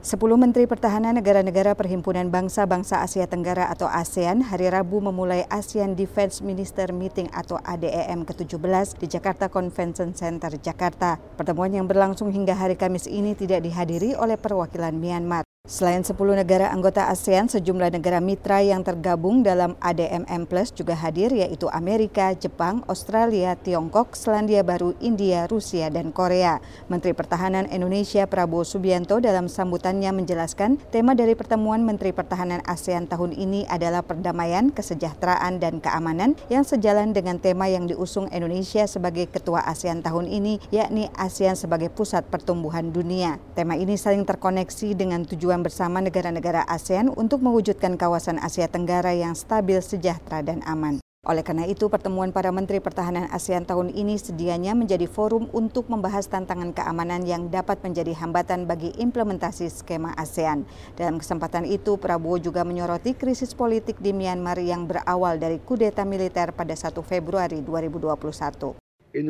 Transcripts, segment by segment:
10 Menteri Pertahanan negara-negara Perhimpunan Bangsa-Bangsa Asia Tenggara atau ASEAN hari Rabu memulai ASEAN Defense Minister Meeting atau ADEM ke-17 di Jakarta Convention Center, Jakarta. Pertemuan yang berlangsung hingga hari Kamis ini tidak dihadiri oleh perwakilan Myanmar. Selain 10 negara anggota ASEAN, sejumlah negara mitra yang tergabung dalam ADMM Plus juga hadir, yaitu Amerika, Jepang, Australia, Tiongkok, Selandia Baru, India, Rusia, dan Korea. Menteri Pertahanan Indonesia Prabowo Subianto dalam sambutannya menjelaskan tema dari pertemuan Menteri Pertahanan ASEAN tahun ini adalah perdamaian, kesejahteraan, dan keamanan yang sejalan dengan tema yang diusung Indonesia sebagai Ketua ASEAN tahun ini, yakni ASEAN sebagai pusat pertumbuhan dunia. Tema ini saling terkoneksi dengan tujuan bersama negara-negara ASEAN untuk mewujudkan kawasan Asia Tenggara yang stabil, sejahtera, dan aman. Oleh karena itu, pertemuan para Menteri Pertahanan ASEAN tahun ini sedianya menjadi forum untuk membahas tantangan keamanan yang dapat menjadi hambatan bagi implementasi skema ASEAN. Dalam kesempatan itu, Prabowo juga menyoroti krisis politik di Myanmar yang berawal dari kudeta militer pada 1 Februari 2021.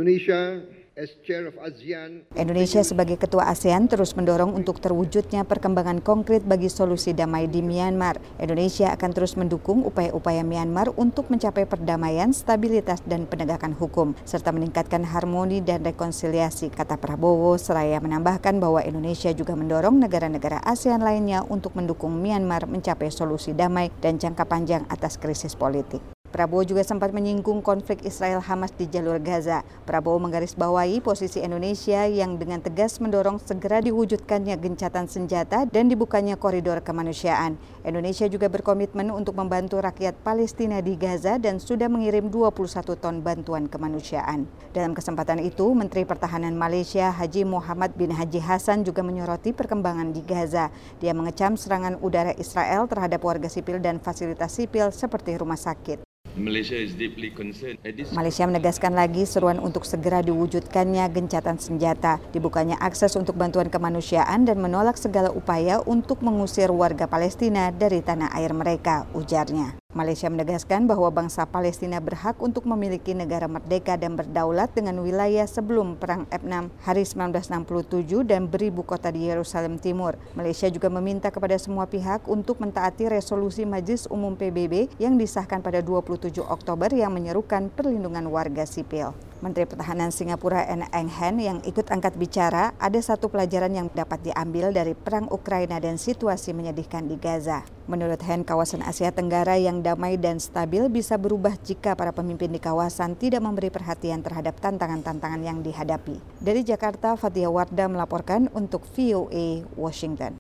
Indonesia sebagai Ketua ASEAN terus mendorong untuk terwujudnya perkembangan konkret bagi solusi damai di Myanmar. Indonesia akan terus mendukung upaya-upaya Myanmar untuk mencapai perdamaian, stabilitas, dan penegakan hukum, serta meningkatkan harmoni dan rekonsiliasi, kata Prabowo, seraya menambahkan bahwa Indonesia juga mendorong negara-negara ASEAN lainnya untuk mendukung Myanmar mencapai solusi damai dan jangka panjang atas krisis politik. Prabowo juga sempat menyinggung konflik Israel-Hamas di jalur Gaza. Prabowo menggarisbawahi posisi Indonesia yang dengan tegas mendorong segera diwujudkannya gencatan senjata dan dibukanya koridor kemanusiaan. Indonesia juga berkomitmen untuk membantu rakyat Palestina di Gaza dan sudah mengirim 21 ton bantuan kemanusiaan. Dalam kesempatan itu, Menteri Pertahanan Malaysia Haji Muhammad bin Haji Hassan juga menyoroti perkembangan di Gaza. Dia mengecam serangan udara Israel terhadap warga sipil dan fasilitas sipil seperti rumah sakit. Malaysia menegaskan lagi seruan untuk segera diwujudkannya gencatan senjata, dibukanya akses untuk bantuan kemanusiaan dan menolak segala upaya untuk mengusir warga Palestina dari tanah air mereka, ujarnya. Malaysia menegaskan bahwa bangsa Palestina berhak untuk memiliki negara merdeka dan berdaulat dengan wilayah sebelum Perang Vietnam hari 1967 dan beribu kota di Yerusalem Timur. Malaysia juga meminta kepada semua pihak untuk mentaati resolusi Majelis Umum PBB yang disahkan pada 27 Oktober yang menyerukan perlindungan warga sipil. Menteri Pertahanan Singapura Eng Hen yang ikut angkat bicara, ada satu pelajaran yang dapat diambil dari perang Ukraina dan situasi menyedihkan di Gaza. Menurut Hen, kawasan Asia Tenggara yang damai dan stabil bisa berubah jika para pemimpin di kawasan tidak memberi perhatian terhadap tantangan-tantangan yang dihadapi. Dari Jakarta, Fathia Wardah melaporkan untuk VOA Washington.